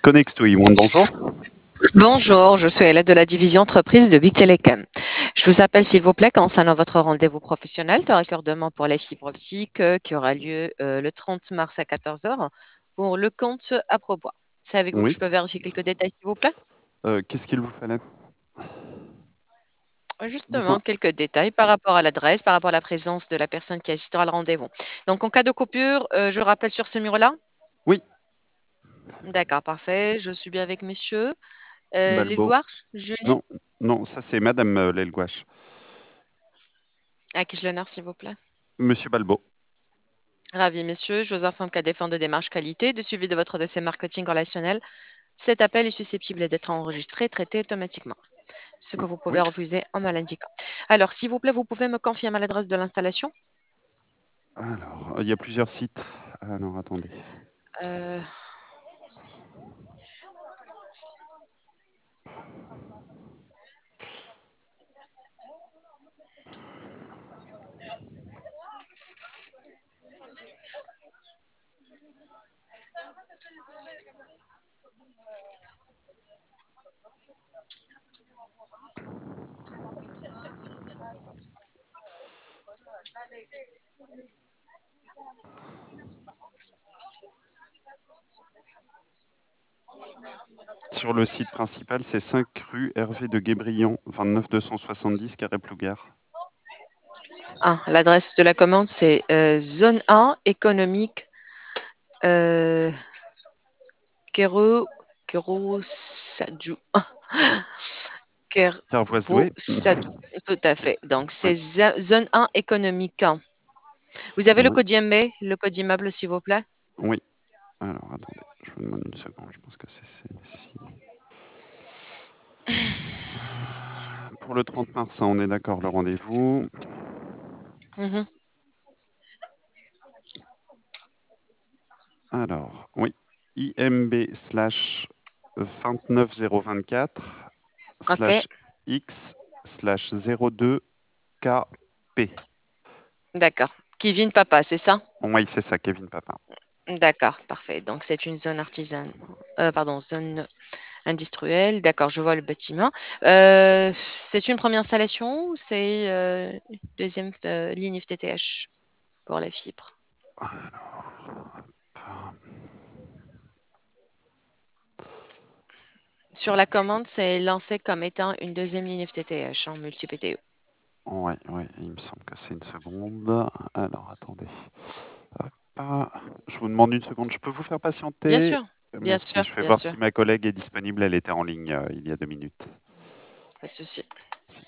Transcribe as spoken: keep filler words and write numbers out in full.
Connect to Iwan, bonjour. Bonjour, je suis l'aide de la division entreprise de Big Telecom. Je vous appelle s'il vous plaît concernant votre rendez-vous professionnel de raccordement pour les fibres optiques euh, qui aura lieu euh, le trente mars à quatorze heures pour le compte à Propois. C'est avec vous que Oui. je peux vérifier quelques détails s'il vous plaît? Euh, Qu'est-ce qu'il vous fallait? Justement, Dites-moi. quelques détails par rapport à l'adresse, par rapport à la présence de la personne qui assistera au rendez-vous. Donc en cas de coupure, euh, je rappelle sur ce numéro-là? Oui, D'accord, parfait. Je suis bien avec monsieur. Euh, Balbo. L'Édouard, Julie, Non, non, ça c'est Madame euh, Lelgouache. à qui je l'honneur s'il vous plaît? Monsieur Balbo. Ravi, messieurs. Je vous informe qu'à des fins de démarche qualité, de suivi de votre dossier marketing relationnel, cet appel est susceptible d'être enregistré et traité automatiquement, ce que vous pouvez Oui. refuser en me l'indiquant. Alors, s'il vous plaît, vous pouvez me confirmer l'adresse de l'installation? Alors, il y a plusieurs sites. Alors, attendez. Euh, Sur le site principal, c'est cinq rue Hervé de Guébriant, vingt-neuf deux cent soixante-dix Carré-Plougar. ah, l'adresse de la commande, c'est euh, zone un économique euh, Kero, Kero Sadju. Kero Carvoisoué. Sadou. Tout à fait. Donc, Oui, c'est za- zone un économique. Vous avez le oui, code I M B, le code immeuble, s'il vous plaît? oui. Alors, attendez, je vous demande une seconde, je pense que c'est celle-ci. Pour le trente mars, hein, on est d'accord, le rendez-vous. Mhm. Alors, oui, I M B slash vingt-neuf zéro vingt-quatre OK, slash X slash zéro deux K P. d'accord. Kevin Papa, c'est ça? Oui, c'est ça, Kevin Papin. D'accord, parfait. Donc c'est une zone artisane, euh, pardon, zone industrielle. D'accord, je vois le bâtiment. Euh, c'est une première installation ou c'est euh, une deuxième euh, ligne F T T H pour la fibre? Sur la commande, c'est lancé comme étant une deuxième ligne F T T H en multi-P T E. Oui, oui, il me semble que c'est une seconde. Alors, attendez. Hop, ah, je vous demande une seconde, je peux vous faire Bien patienter? sûr, bien Merci, sûr, je vais bien voir sûr, si ma collègue est disponible. Elle était en ligne euh, il y a deux minutes. pas de souci. Si.